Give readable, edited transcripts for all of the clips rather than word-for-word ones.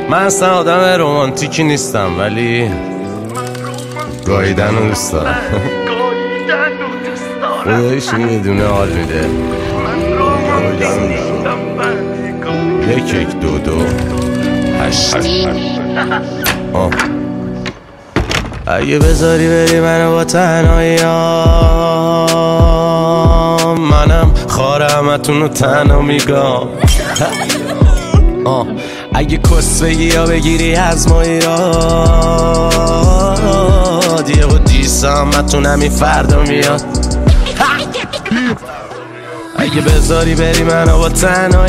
من اصلا آدم رومانتیکی نیستم ولی گاییدن رو دوست دارم. خدایش یه دونه حال میده. یک یک دو دو هشت. اگه بذاری بری منو با تنهاییام، منم خار همتون رو تنها میگم. اگه کس بگی یا بگیری از ما ایراد، یه با دیسه همتون همین فردا میاد. اگه بذاری بری منو با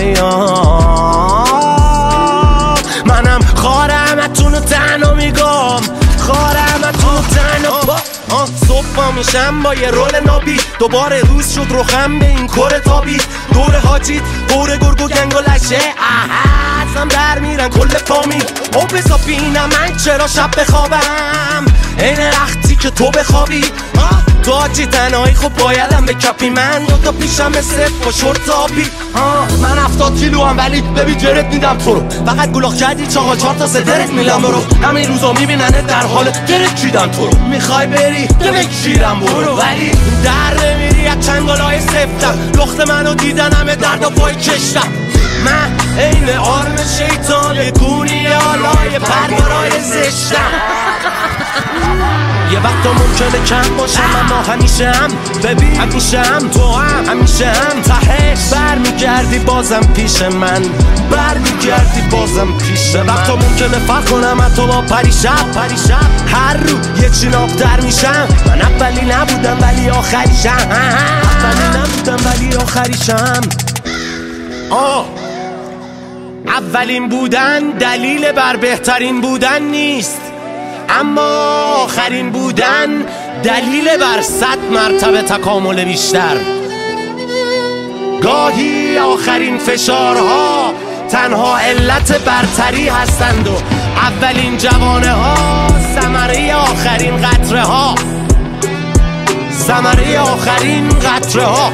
تنهاییام، منم خار همتون رو تنها میگم. خار همتون رو تنها. صبح پا میشم با یه رول نابی، دوباره روز شد روخم به این کره تابی. دور حاجیت دور گرگ و گنگ و لشه، ازم در میرن کل فامیل. او بزا بینم من چرا شب بخوابم این رختی که تو بخوابی. تو حاجی تنهایی خب بایدم به کپی. من دوتا پیشم صف با شورت آبی. من 70 کیلو هم ولی ببین جرت میدم تو رو. فقط گلاخ کردی 4 تا صدرت میلم برو. همین روزا میبیننه در حال جرت چیدن تو رو. میخوای بری بکشیرم برو، ولی در نمیری از چنگالای سفتم. لخت منو دیدن همه درد و پای کشتم. من این آرم شیطان یه گونی آلای پرگارای زشتم. یه وقتا ممکنه کم باشم اما همیشه هم ببین همیشه هم تو هم همیشه هم تهش برمیگردی بازم پیش من. برمیگردی بازم پیش من. وقتا ممکنه فرق کنم حتی با پریشب هر رو یه چیناب در میشم. من اولی نبودم ولی آخریشم. اولی نبودم ولی آخریشم. اولین بودن دلیل بر بهترین بودن نیست، اما آخرین بودن دلیل بر 100 مرتبه تکامل بیشتر. گاهی آخرین فشارها تنها علت برتری هستند و اولین جوانه ها ثمره آخرین قطره ها. ثمره آخرین قطره ها.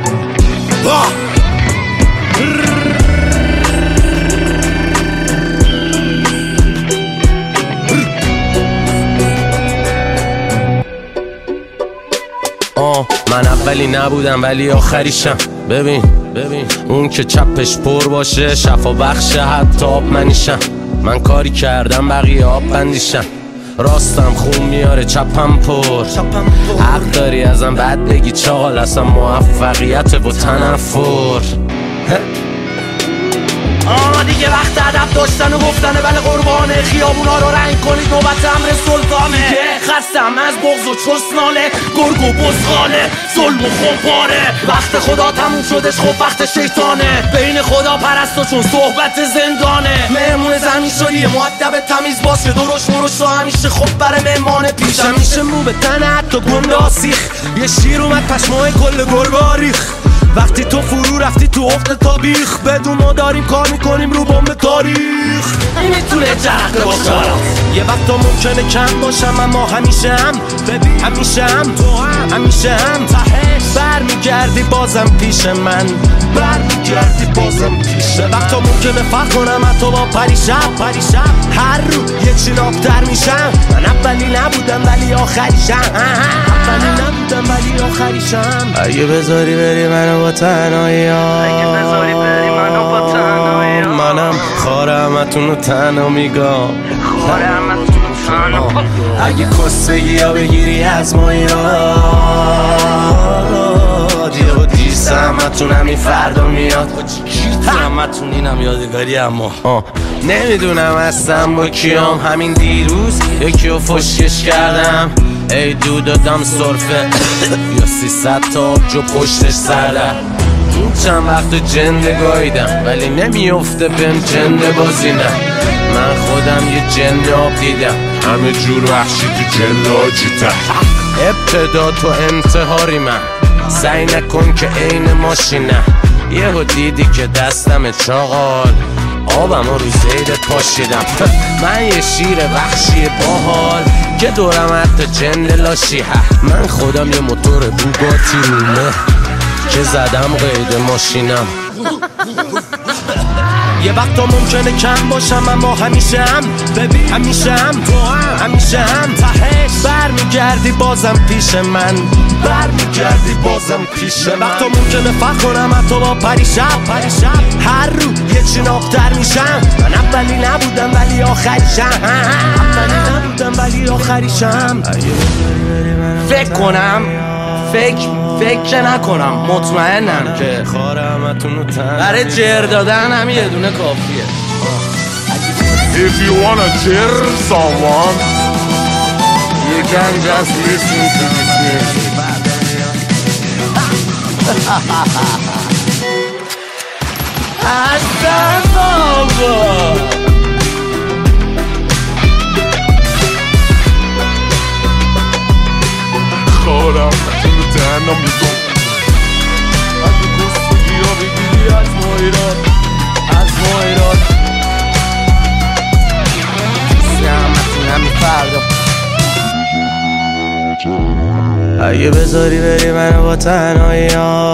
من اولی نبودم ولی آخریشم. ببین اون که چپش پر باشه شفا بخشه حتی آب منیشم. من کاری کردم بقیه آب بندیشم. راستم خون میاره چپم پر. حق داری ازم بد بگی چاقال، اصلا موفقیت و تنفر. دیگه وقت ادب داشتن و گفتنه بله قربانه. خیابونا رو رنگ کنید نوبت امر سلطانه. خستم از بغض و چسناله، گرگ و بزغاله، ظلم و خمپاره. وقت خدا تموم شدش خب وقت شیطانه. بین خدا پرستو چون صحبت زندانه. مهمون زمین شدی یه مؤدب تمیز باشه. درش مرش رو همیشه خب برای مهمان پیش. همیشه مو به تنه حتی گنده آسیخ. یه شیر اومد پشمای کل گربه آریخ. وقتی تو فرو رفتی تو افت تابیخ، بدون ما داریم کار میکنیم رو بمب تاریخ. این میتونه جرقه باشه. یه وقتا ممکنه کم باشم اما همیشه هم ببین همیشه هم تو هم همیشه هم تهش برمیگردی بازم پیش من. برمیگردی بازم پیش من. وقتا ممکنه فرق کنم حتی با پریشب هر رو یه چیناب در میشم. من اولی نبودم ولی آخریشم. اولی نبودم ولی آخریشم. اگه بذاری بری منو با تنهاییام، منم خار همتون رو تنها میگم. اگه کس بگی یا بگیری از ما ایراد، یه با دیسه همتون همین فردا میاد. همتون اینم یادگاری. اما نمیدونم هستم با کیام. همین دیروز یکی رو فشکش کردم. ای دو دادم سرفه یا 300 تا آبجو پشتش سردم. این چند وقت جنده گاییدم ولی نمیفته بهم جنده بازی نه. من خودم یه جنده آب دیدم، همه جور وحشی تو جلاجی ته. ابتدا تو انتحاری من، سعی نکن که عین ماشینه. یهو دیدی که دستم چاقال، آبم رو زیدت پاشیدم. من یه شیر وحشی باحال که دورم حتی جنده لاشی. من خودم یه موتور بوگاتی رومه که زدم قید ماشینم. یه وقتا ممکنه کم باشم اما همیشه هم ببین همیشه هم تو هم همیشه هم تهش برمیگردی بازم پیش من برمیگردی بازم پیش من. وقتا ممکنه فخر کنم حتی با پریشب هر رو یه چنابتر میشم. من اولی نبودم ولی آخریشم فکر کنم فکر نکنم مطمئنم که برای جر دادن هم یه دونه کافیه. If you wanna cheer someone, you can just listen to this music. اصلا بابا خورم تو تنها میگم اگه گستگی ها بگیری از ما ایران همین فردا اگه بذاری بری منو با تنهایی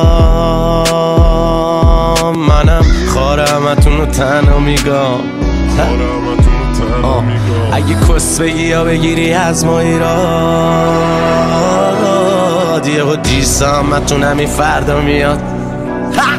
منم خارمتون رو تنها میگم اگه کس بگی یا بگیری از ما ایران یه با دیسامتون همین فردا میاد